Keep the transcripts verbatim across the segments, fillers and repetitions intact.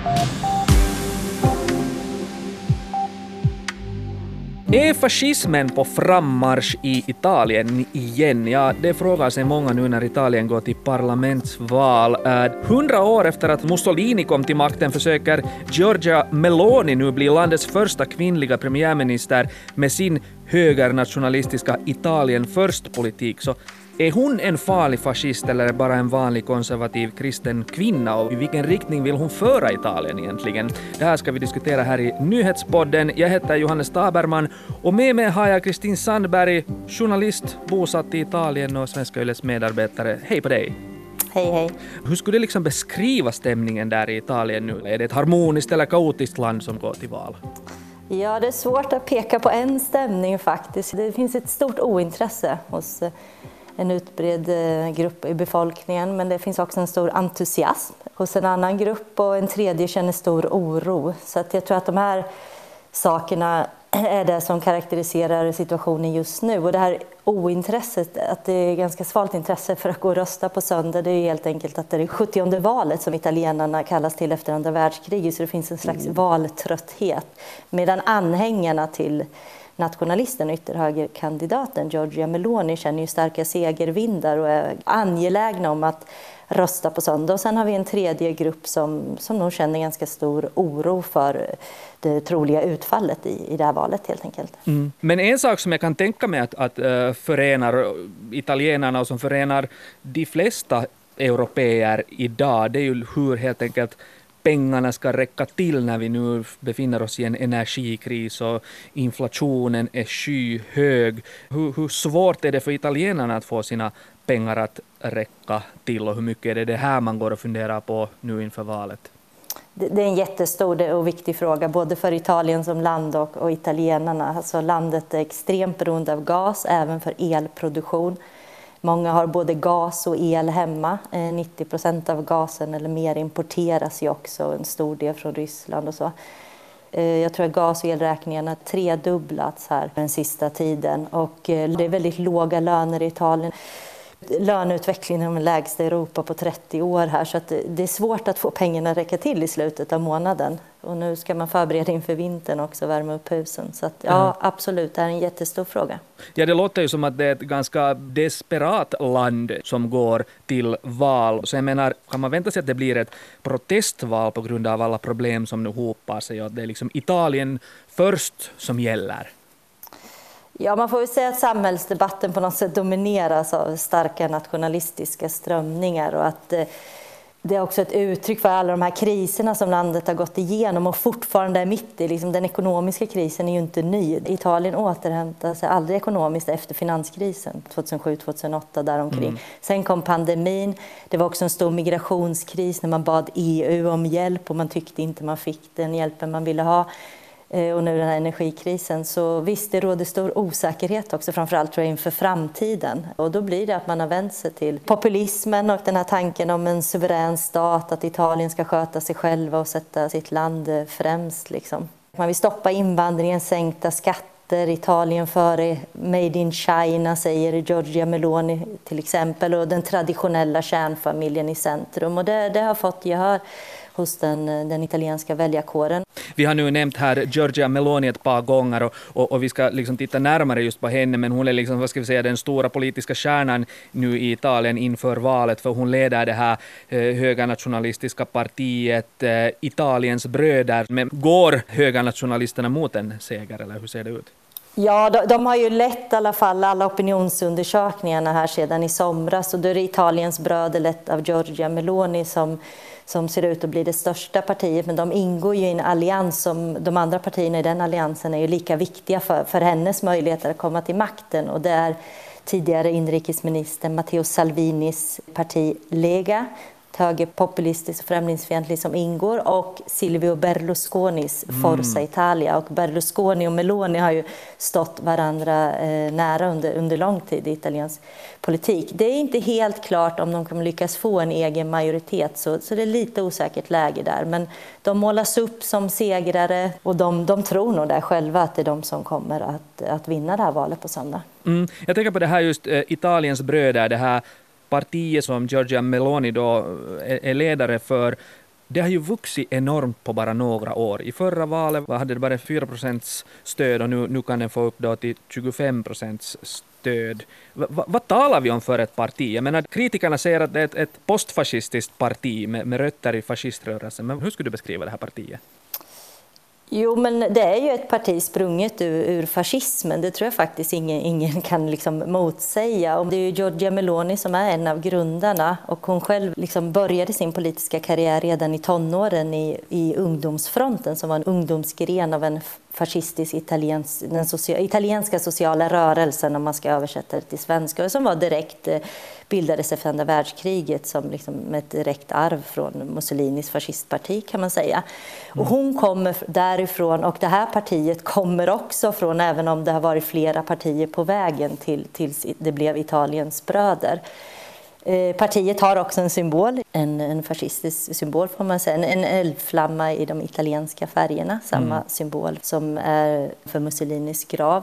Är fascismen på frammarsch i Italien igen? Ja, det frågar sig många nu när Italien går till parlamentsval. Hundra år efter att Mussolini kom till makten försöker Giorgia Meloni nu bli landets första kvinnliga premiärminister med sin högernationalistiska Italien först-politik. Så är hon en farlig fascist eller bara en vanlig konservativ kristen kvinna, och i vilken riktning vill hon föra Italien egentligen? Det här ska vi diskutera här i Nyhetspodden. Jag heter Johannes Taberman och med mig har jag Kristin Sandberg, journalist, bosatt i Italien och Svenska Yles medarbetare. Hej på dig! Hej, hej. Hur skulle du liksom beskriva stämningen där i Italien nu? Är det ett harmoniskt eller kaotiskt land som går till val? Ja, det är svårt att peka på en stämning faktiskt. Det finns ett stort ointresse hos en utbredd grupp i befolkningen, men det finns också en stor entusiasm hos en annan grupp och en tredje känner stor oro. Så att jag tror att de här sakerna är det som karaktäriserar situationen just nu. Och det här ointresset, att det är ganska svalt intresse för att gå och rösta på söndag, det är helt enkelt att det är det sjuttionde valet som italienarna kallas till efter andra världskriget, så det finns en slags valtrötthet. Medan anhängarna till nationalisten och ytterhögerkandidaten Giorgia Meloni känner ju starka segervindar och är angelägna om att rösta på söndag. Och sen har vi en tredje grupp som, som nog känner ganska stor oro för det troliga utfallet i, i det här valet helt enkelt. Mm. Men en sak som jag kan tänka mig att, att uh, förenar italienarna och som förenar de flesta europeer idag, det är ju hur helt enkelt pengarna ska räcka till när vi nu befinner oss i en energikris och inflationen är skyhög. Hur, hur svårt är det för italienarna att få sina pengar att räcka till, och hur mycket är det det här man går och funderar på nu inför valet? Det är en jättestor och viktig fråga både för Italien som land och, och italienarna. Alltså landet är extremt beroende av gas, även för elproduktion. Många har både gas och el hemma. nittio procent av gasen eller mer importeras ju också, en stor del från Ryssland och så. Jag tror att gas- och elräkningarna tredubblats här den sista tiden, och det är väldigt låga löner i Italien. Löneutvecklingen är den lägsta i Europa på trettio år här, så att det är svårt att få pengarna att räcka till i slutet av månaden. Och nu ska man förbereda inför vintern också, värma upp husen. Så att, ja, mm. absolut, det är en jättestor fråga. Ja, det låter ju som att det är ett ganska desperat land som går till val. Så jag menar, kan man vänta sig att det blir ett protestval på grund av alla problem som nu hopar sig, och att det är liksom Italien först som gäller? Ja, man får ju säga att samhällsdebatten på något sätt domineras av starka nationalistiska strömningar, och att eh, det är också ett uttryck för alla de här kriserna som landet har gått igenom och fortfarande är mitt i. Liksom, den ekonomiska krisen är ju inte ny. Italien återhämtade sig aldrig ekonomiskt efter finanskrisen tjugohundrasju tjugohundraåtta däromkring. Mm. Sen kom pandemin. Det var också en stor migrationskris när man bad E U om hjälp och man tyckte inte man fick den hjälpen man ville ha. Och nu den här energikrisen, så visst, det råder stor osäkerhet också, framförallt tror jag inför framtiden. Och då blir det att man har vänt sig till populismen och den här tanken om en suverän stat, att Italien ska sköta sig själva och sätta sitt land främst liksom. Man vill stoppa invandringen, sänkta skatter, Italien före Made in China, säger Giorgia Meloni till exempel, och den traditionella kärnfamiljen i centrum, och det, det har fått gehör hos den, den italienska väljarkåren. Vi har nu nämnt här Giorgia Meloni ett par gånger, och, och, och vi ska liksom titta närmare just på henne, men hon är liksom, vad ska vi säga, den stora politiska kärnan nu i Italien inför valet, för hon leder det här eh, högernationalistiska partiet eh, Italiens bröder. Men går högernationalisterna mot en seger, eller hur ser det ut? Ja, de, de har ju lett i alla fall alla opinionsundersökningarna här sedan i somras, och då är det Italiens bröder lett av Giorgia Meloni som som ser ut att bli det största partiet, men de ingår ju i en allians som de andra partierna i den alliansen är ju lika viktiga för, för hennes möjligheter att komma till makten, och det är tidigare inrikesminister Matteo Salvinis parti Lega, högerpopulistiskt och främlingsfientlig som ingår, och Silvio Berlusconis mm. Forza Italia. Och Berlusconi och Meloni har ju stått varandra eh, nära under, under lång tid i italiensk politik. Det är inte helt klart om de kommer lyckas få en egen majoritet, så, så det är lite osäkert läge där. Men de målas upp som segrare, och de, de tror nog där själva att det är de som kommer att, att vinna det här valet på söndag. Mm. Jag tänker på det här just eh, Italiens bröder, det här partiet som Giorgia Meloni då är ledare för. det har ju vuxit enormt på bara några år. I förra valet hade det bara fyra procent stöd och nu, nu kan den få upp då till tjugofem procent stöd. Va, va, vad talar vi om för ett parti? Jag menar, kritikerna säger att det är ett, ett postfascistiskt parti med, med rötter i fasciströrelsen. Men hur skulle du beskriva det här partiet? Jo, men det är ju ett parti sprunget ur, ur fascismen. Det tror jag faktiskt ingen, ingen kan liksom motsäga. Och det är ju Giorgia Meloni som är en av grundarna. Och hon själv liksom började sin politiska karriär redan i tonåren i, i ungdomsfronten som var en ungdomsgren av en fascistisk italiens, den socia, italienska sociala rörelsen, om man ska översätta det till svenska, och som var direkt eh, bildades efter andra världskriget som liksom med ett direkt arv från Mussolinis fascistparti, kan man säga. Mm. Och hon kommer därifrån, och det här partiet kommer också från, även om det har varit flera partier på vägen till, tills det blev Italiens bröder. Eh, partiet har också en symbol, en, en fascistisk symbol får man säga, en, en eldflamma i de italienska färgerna, samma mm. symbol som är för Mussolinis grav.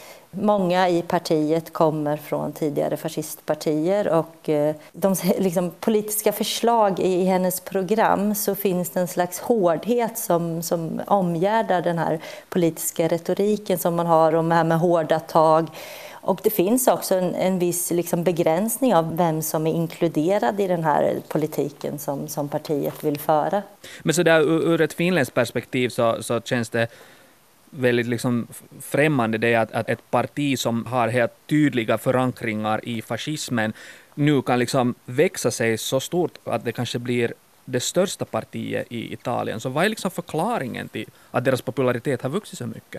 Många i partiet kommer från tidigare fascistpartier, och eh, de liksom, politiska förslag i, i hennes program, så finns det en slags hårdhet som, som omgärdar den här politiska retoriken som man har om det här med hårda tag. Och det finns också en, en viss liksom begränsning av vem som är inkluderad i den här politiken som, som partiet vill föra. Men så där, ur, ur ett finländskt perspektiv så, så känns det väldigt liksom främmande det att, att ett parti som har helt tydliga förankringar i fascismen nu kan liksom växa sig så stort att det kanske blir det största partiet i Italien. Så vad är liksom förklaringen till att deras popularitet har vuxit så mycket?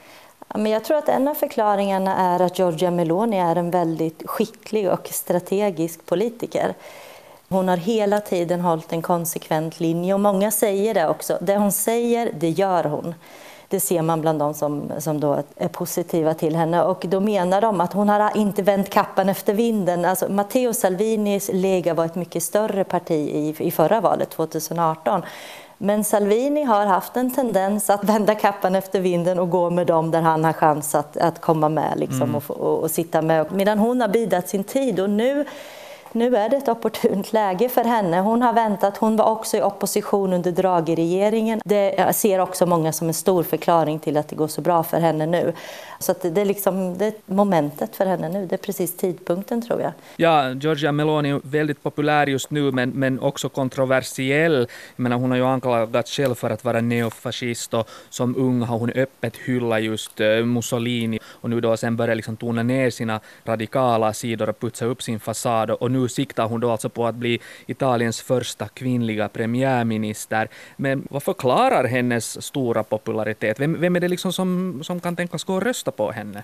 Men jag tror att en av förklaringarna är att Giorgia Meloni är en väldigt skicklig och strategisk politiker. Hon har hela tiden hållit en konsekvent linje, och många säger det också. Det hon säger, det gör hon. Det ser man bland de som, som då är positiva till henne. Och då menar de att hon har inte vänt kappan efter vinden. Alltså, Matteo Salvinis Lega var ett mycket större parti i, i förra valet, tjugoarton. Men Salvini har haft en tendens att vända kappan efter vinden och gå med dem där han har chans att, att komma med liksom, mm. och, och, och sitta med. Medan hon har bidat sin tid, och nu... Nu är det ett opportunt läge för henne. Hon har väntat, hon var också i opposition under Draghi-regeringen. Det ser också många som en stor förklaring till att det går så bra för henne nu. Så att det är liksom det är momentet för henne nu, det är precis tidpunkten tror jag. Ja, Giorgia Meloni är väldigt populär just nu, men, men också kontroversiell. Jag menar, hon har ju anklagat själv för att vara neofascist, och som ung har hon öppet hyllat just uh, Mussolini, och nu då sen börjar liksom tona ner sina radikala sidor och putsa upp sin fasad, och nu siktar hon då alltså på att bli Italiens första kvinnliga premiärminister. Men vad förklarar hennes stora popularitet? Vem, vem är det liksom som, som kan tänkas gå och rösta på henne?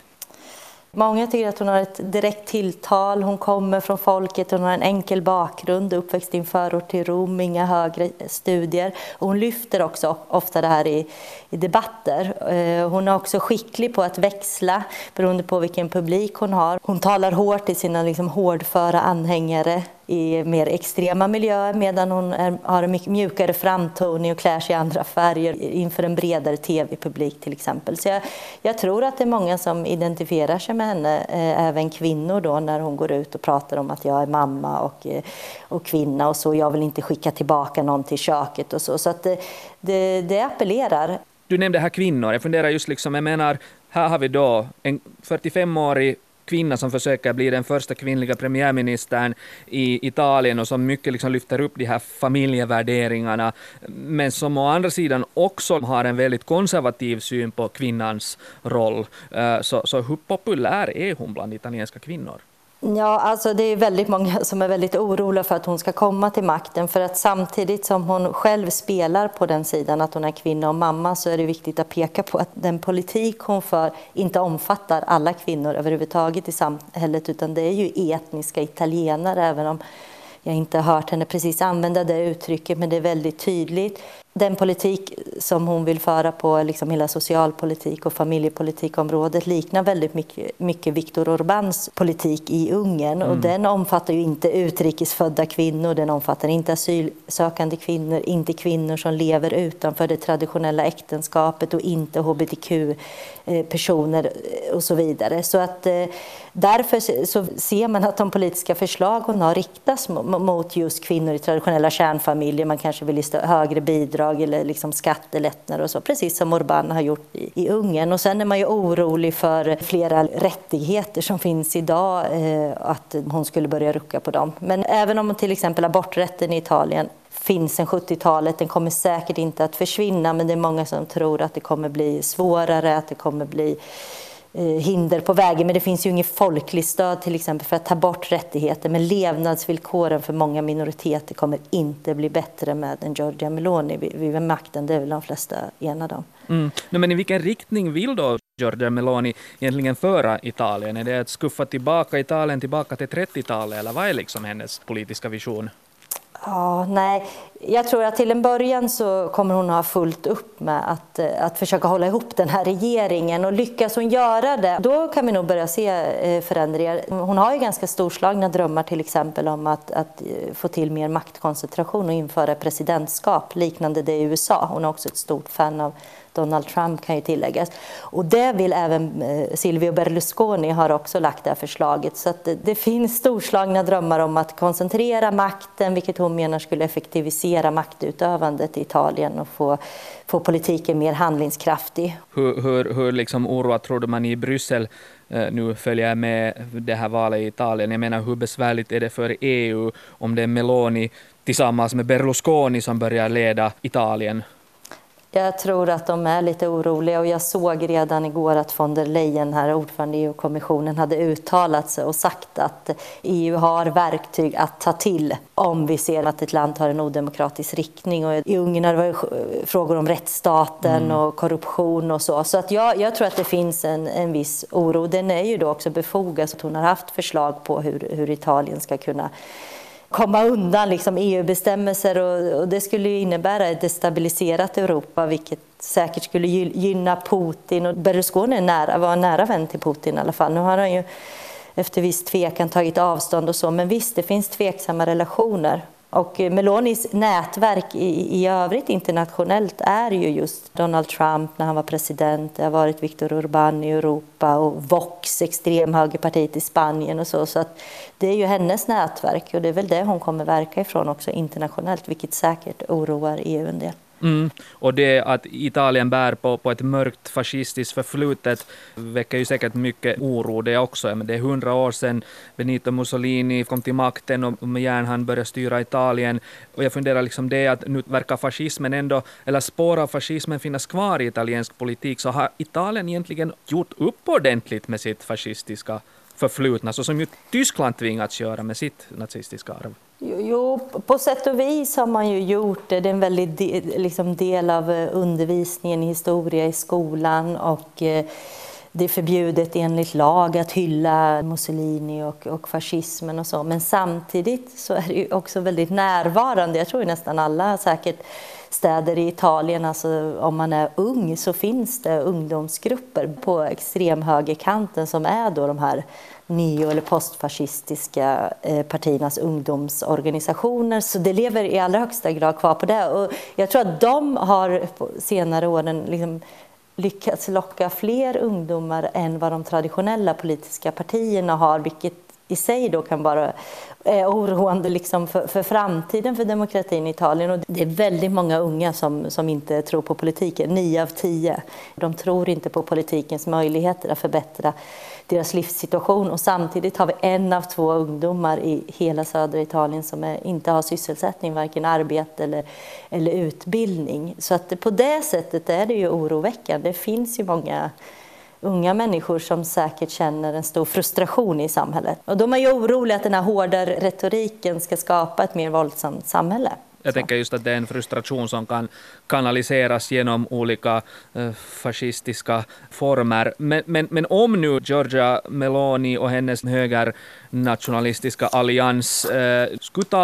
Många tycker att hon har ett direkt tilltal, hon kommer från folket, hon har en enkel bakgrund, uppväxt i en förort till Rom, inga högre studier. Och hon lyfter också ofta det här i, i debatter. Hon är också skicklig på att växla beroende på vilken publik hon har. Hon talar hårt till sina liksom hårdföra anhängare i mer extrema miljöer, medan hon är, har en mycket mjukare framtoning och klär sig i andra färger inför en bredare tv-publik till exempel. Så jag, jag tror att det är många som identifierar sig med henne, eh, även kvinnor då, när hon går ut och pratar om att jag är mamma och, eh, och kvinna och så, jag vill inte skicka tillbaka någon till köket och så. Så att det, det, det appellerar. Du nämnde här kvinnor, jag funderar just liksom, jag menar, här har vi då en fyrtiofemårig kvinna som försöker bli den första kvinnliga premiärministern i Italien och som mycket liksom lyfter upp de här familjevärderingarna, men som å andra sidan också har en väldigt konservativ syn på kvinnans roll. Så, så hur populär är hon bland italienska kvinnor? Ja, alltså det är väldigt många som är väldigt oroliga för att hon ska komma till makten, för att samtidigt som hon själv spelar på den sidan att hon är kvinna och mamma, så är det viktigt att peka på att den politik hon för inte omfattar alla kvinnor överhuvudtaget i samhället, utan det är ju etniska italienare, även om jag inte har hört henne precis använda det uttrycket, men det är väldigt tydligt. den politik som hon vill föra på liksom hela socialpolitik och familjepolitikområdet liknar väldigt mycket, mycket Viktor Orbáns politik i Ungern. Mm. Och den omfattar ju inte utrikesfödda kvinnor, den omfattar inte asylsökande kvinnor, inte kvinnor som lever utanför det traditionella äktenskapet och inte hbtq-personer och så vidare. Så att därför så ser man att de politiska förslag hon har riktas mot just kvinnor i traditionella kärnfamiljer. Man kanske vill ha högre bidrag eller liksom skattelättnader och så, precis som Orbán har gjort i, i Ungern. Och sen är man ju orolig för flera rättigheter som finns idag, eh, att hon skulle börja rucka på dem. Men även om till exempel aborträtten i Italien finns sedan sjuttiotalet, den kommer säkert inte att försvinna, men det är många som tror att det kommer bli svårare, att det kommer bli hinder på vägen, men det finns ju inget folkligt stöd till exempel för att ta bort rättigheter, men levnadsvillkoren för många minoriteter kommer inte bli bättre med en Giorgia Meloni vid, vid makten, det är väl de flesta enade om. Mm. No, men i vilken riktning vill då Giorgia Meloni egentligen föra Italien? Är det att skuffa tillbaka Italien tillbaka till trettiotalet, eller vad är liksom hennes politiska vision? Ja, nej. Jag tror att till en början så kommer hon ha fullt upp med att, att försöka hålla ihop den här regeringen, och lyckas hon göra det, då kan vi nog börja se förändringar. Hon har ju ganska storslagna drömmar till exempel om att, att få till mer maktkoncentration och införa presidentskap liknande det i U S A. Hon är också ett stort fan av Donald Trump, kan ju tilläggas. Och det vill även eh, Silvio Berlusconi har också lagt det här förslaget. Så att det, det finns storslagna drömmar om att koncentrera makten, vilket hon menar skulle effektivisera maktutövandet i Italien och få, få politiken mer handlingskraftig. Hur, hur, hur liksom oroat trodde man i Bryssel? Uh, nu följer jag med det här valet i Italien. Jag menar, hur besvärligt är det för E U om det är Meloni tillsammans med Berlusconi som börjar leda Italien? Jag tror att de är lite oroliga, och jag såg redan igår att von der Leyen, här ordförande i E U-kommissionen, hade uttalat sig och sagt att E U har verktyg att ta till om vi ser att ett land har en odemokratisk riktning. Och i Ungern har det varit frågor om rättsstaten mm. och korruption och så. Så att jag, jag tror att det finns en, en viss oro. Den är ju då också befogad, så att hon har haft förslag på hur, hur Italien ska kunna komma undan liksom E U-bestämmelser, och, och det skulle ju innebära ett destabiliserat Europa, vilket säkert skulle gynna Putin. Och Berlusconi är nära, var nära vän till Putin i alla fall. Nu har han ju efter viss tvekan tagit avstånd och så, men visst, det finns tveksamma relationer. Och Melonis nätverk i, i övrigt internationellt är ju just Donald Trump när han var president. Det har varit Viktor Orbán i Europa och Vox, extremhögerpartiet i Spanien och så. Så att det är ju hennes nätverk, och det är väl det hon kommer verka ifrån också internationellt, vilket säkert oroar E U en del. Mm. Och det att Italien bär på, på ett mörkt fascistiskt förflutet väcker ju säkert mycket oro det också. Men det är hundra år sedan Benito Mussolini kom till makten och med järnhand började styra Italien. Och jag funderar liksom det att nu verkar fascismen ändå, eller spår av fascismen finnas kvar i italiensk politik. Så har Italien egentligen gjort upp ordentligt med sitt fascistiska förflutna, så som ju Tyskland tvingats göra med sitt nazistiska arv? Jo, på sätt och vis har man ju gjort det. Det är en väldigt de, liksom del av undervisningen i historia i skolan, och det är förbjudet enligt lag att hylla Mussolini och, och fascismen och så. Men samtidigt så är det ju också väldigt närvarande. Jag tror ju nästan alla säkert städer i Italien, alltså om man är ung, så finns det ungdomsgrupper på extremhögerkanten som är då de här neo- eller postfascistiska partiernas ungdomsorganisationer. Så det lever i allra högsta grad kvar på det. Och jag tror att de har på senare åren liksom lyckats locka fler ungdomar än vad de traditionella politiska partierna har, vilket i sig då kan vara eh, oroande liksom för, för framtiden för demokratin i Italien. Och det är väldigt många unga som, som inte tror på politiken, nio av tio. De tror inte på politikens möjligheter att förbättra deras livssituation, och samtidigt har vi en av två ungdomar i hela södra Italien som är, inte har sysselsättning, varken arbete eller, eller utbildning. Så att på det sättet är det ju oroväckande. Det finns ju många unga människor som säkert känner en stor frustration i samhället. Och de är ju oroliga att den här hårda retoriken ska skapa ett mer våldsamt samhälle. Jag tänker just att det är en frustration som kan kanaliseras genom olika eh, fascistiska former. Men, men, men om nu Giorgia Meloni och hennes högernationalistiska allians eh, skulle ta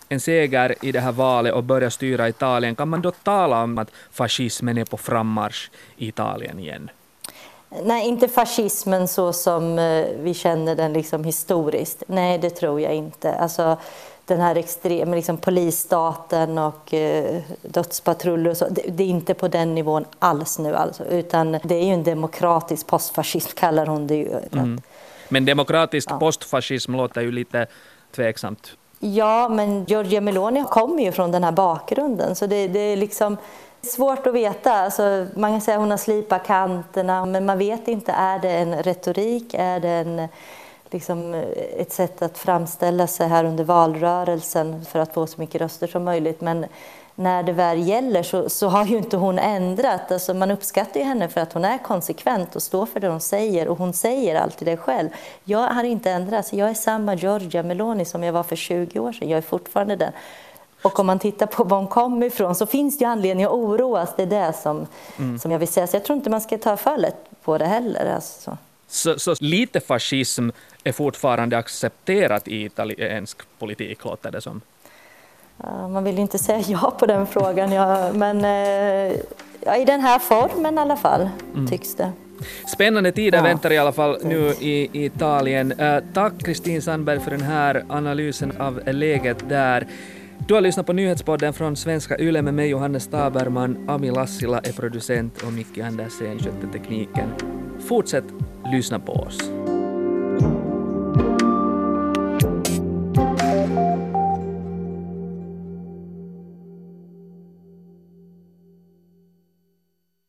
en seger i det här valet och börja styra Italien, kan man då tala om att fascismen är på frammarsch i Italien igen? Nej, inte fascismen så som vi känner den liksom historiskt. Nej, det tror jag inte. Alltså, den här extrema liksom polisstaten och eh, dödspatruller och så, det, det är inte på den nivån alls nu alltså, utan det är ju en demokratisk postfascism kallar hon det ju. Mm. Men demokratisk ja. postfascism låter ju lite tveksamt. Ja, men Giorgia Meloni kommer ju från den här bakgrunden, så det, det är liksom svårt att veta. Alltså, man kan säga att hon har slipat kanterna, men man vet inte, är det en retorik, är det en, liksom, ett sätt att framställa sig här under valrörelsen för att få så mycket röster som möjligt. Men när det väl gäller så, så har ju inte hon ändrat. Alltså, man uppskattar ju henne för att hon är konsekvent och står för det hon säger, och hon säger alltid det själv. Jag har inte ändrats, jag är samma Giorgia Meloni som jag var för tjugo år sedan, jag är fortfarande den. Och om man tittar på var hon kommer ifrån så finns det ju anledning att oroas. Det är det som, mm. som jag vill säga. Så jag tror inte man ska ta för lätt på det heller. Alltså. Så, så lite fascism är fortfarande accepterat i italiensk politik, låter det som? Ja, man vill inte säga ja på den frågan. Ja, men ja, i den här formen i alla fall, mm. tycks det. Spännande tider ja. väntar i alla fall nu i, i Italien. Uh, tack Kristin Sandberg för den här analysen av läget där. Du har lyssnat på nyhetspodden från Svenska Yle med mig, Johannes Taberman. Ami Lassila är producent och Micke Andersen skötte tekniken. Fortsätt lyssna på oss.